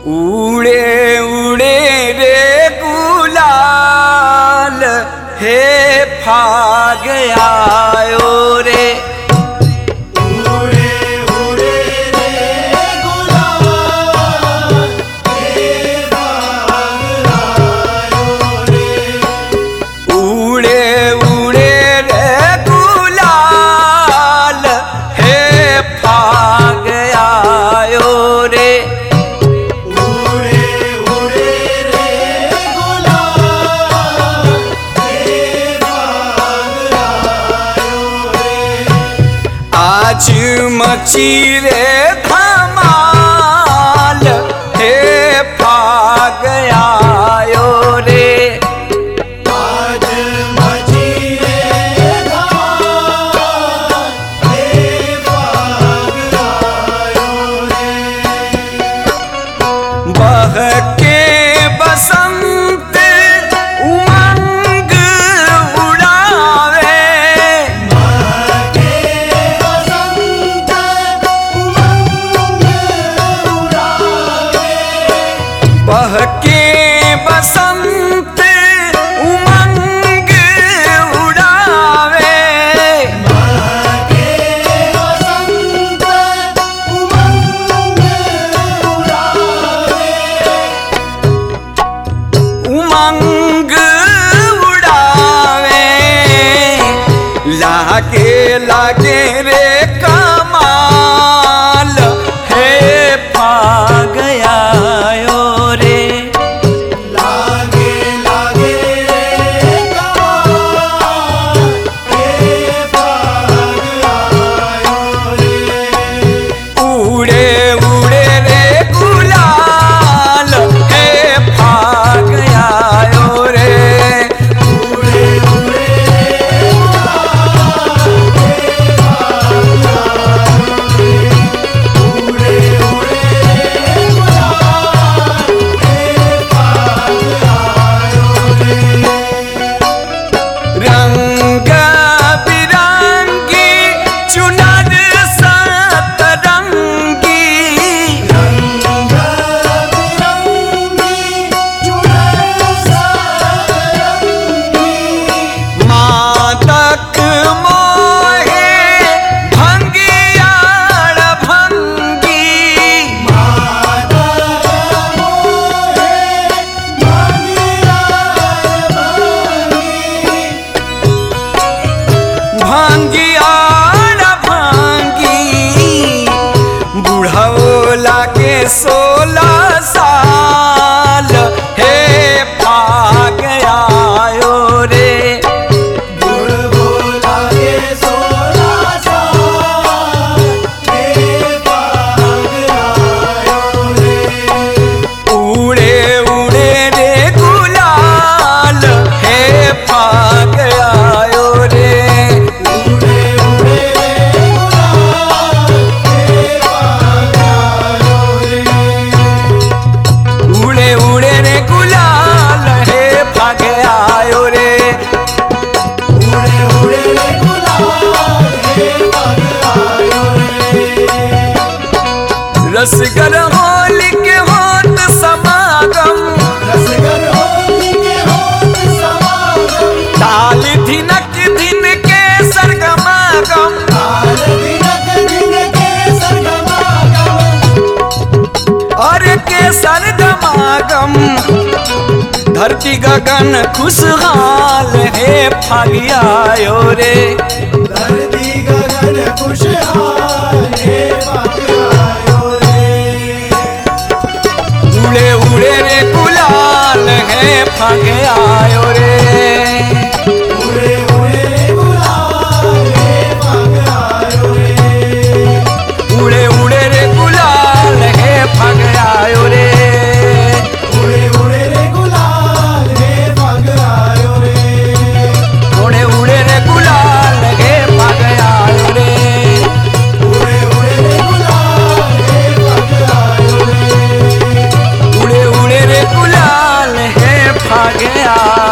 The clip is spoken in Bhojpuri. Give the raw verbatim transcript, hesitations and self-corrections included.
उड़े उड़े रे गुलाल हे फाग आयो रे। उड़े उड़े रे गुलाल हे फाग आयो रे। उड़े उड़े रे गुलाल हे फाग आयो रे। आज मची रे धमाल हे फाग आयो रे। आज मची रे धमाल हे फाग आयो रे। बहके बसंत उमंग उड़ावे। बहके बसंत उमंग उड़ावे। बहके बसंत उमंग उड़ावे। उमंग उड़ावे लागे लागे रे कमाल हे फाग आयो रे। लागे लागे रे कमाल हे फाग आयो रे। उड़े उड़े रे गुलाल हे फाग आयो रे। उड़े उड़े रे गुलाल हे फाग आयो रे। उड़े उड़े रे गुलाल हे फाग आयो रे। रंग बिरंगी चुनर सतरंगी। रंग बिरंगी चुनर सतरंगी। मादक मोहे भंगियाड़ भंगी। मादक मोहे भंगियाड़ भंगी। भंगियाड़ भंगी बुढ़ो लागे सोलह साल हे फाग आयो रे। बुढ़बो लागे सोलह साल हे फाग आयो रे। उड़े उड़े रे गुलाल हे फाग आयो रे। उड़े उड़े रे गुलाल हे फाग आयो रे। उड़े उड़े रे गुलाल हे फाग आयो रे। उड़े उड़े रे गुलाल हे फाग आयो रे। रसगर होली के होत समागम। रसगर होली के होत समागम। ताल धिनक धिन के सरगमागम। ताल धिनक धिन के सरगमागम। और के सरगमागम धरती गगन खुशहाल हे फाग आयो रे। धरती गगन खुशहाल हे फाग आयो रे। उड़े उड़े रे गुलाल हे फाग आयो रे। उड़े उड़े रे गुलाल हे फाग आयो रे। उड़े उड़े रे गुलाल हे फाग आयो रे। उड़े उड़े रे गुलाल हे फाग आयो रे। उड़े उड़े रे गुलाल हे फाग आयो रे। उड़े उड़े रे गुलाल हे फाग आयो रे। उड़े उड़े रे गुलाल हे फाग आयो